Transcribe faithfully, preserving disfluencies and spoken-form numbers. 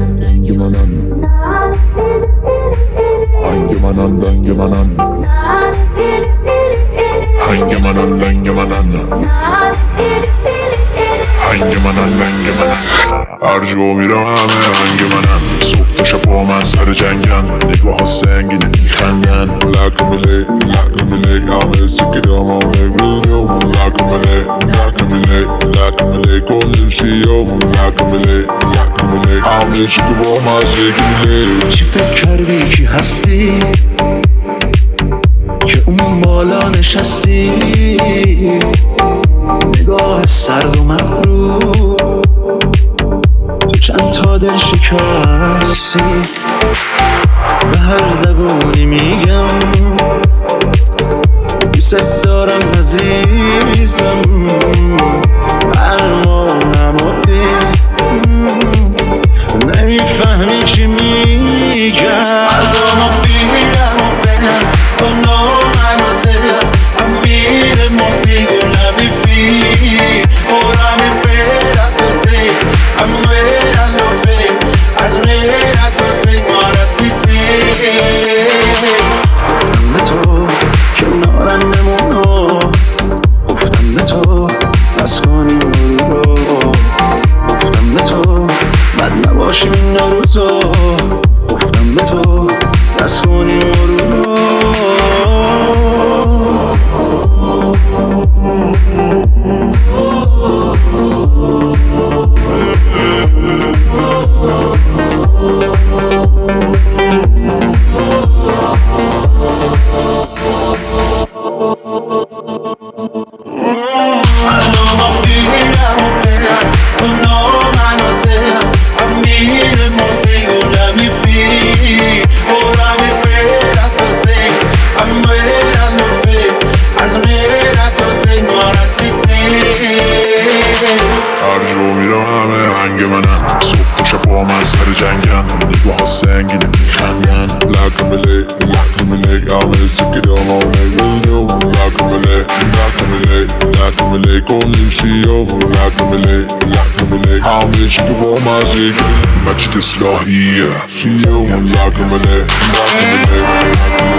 dangimanan Hangimanan dangimanan Hangimanan dangimanan Hangimanan dangimanan هر جا میرم همه هنگ منن صبح تا شب با من سر جنگن نگاه ها سنگینه میخندن لکمله لکمله همه سکرام همه بودم لکمله لکمله لکمله کنیم شیام لکمله لکمله همه چی که با مزه گیله چی فکر کردی کی هستی که اون بالا نشستی نگاه سرد و مغرور تو چند تا دل شکستی به هر زبونی میگم دوست دارم عزیزم برمانم و نمیفهمی چی میگم قلبمو بیرم و برم با نامن و دلم امیر موزیگو نمیفی برم فرد و تی امیر علوفه از میرد و تی مارتی تی گفتم به تو کنارم بمونو گفتم به تو بس کنیم برو گفتم به تو بد نباشیم این روزا گفتم به تو بس کنیم برو نگاه ها سنگینه میخندن لکمله لکمله همه سکرام همه بودم لکمله لکمله لکمله کنیم شیام لکمله لکمله همه چی که با مزه مجد اصلاحیه شیام لکمله لکمله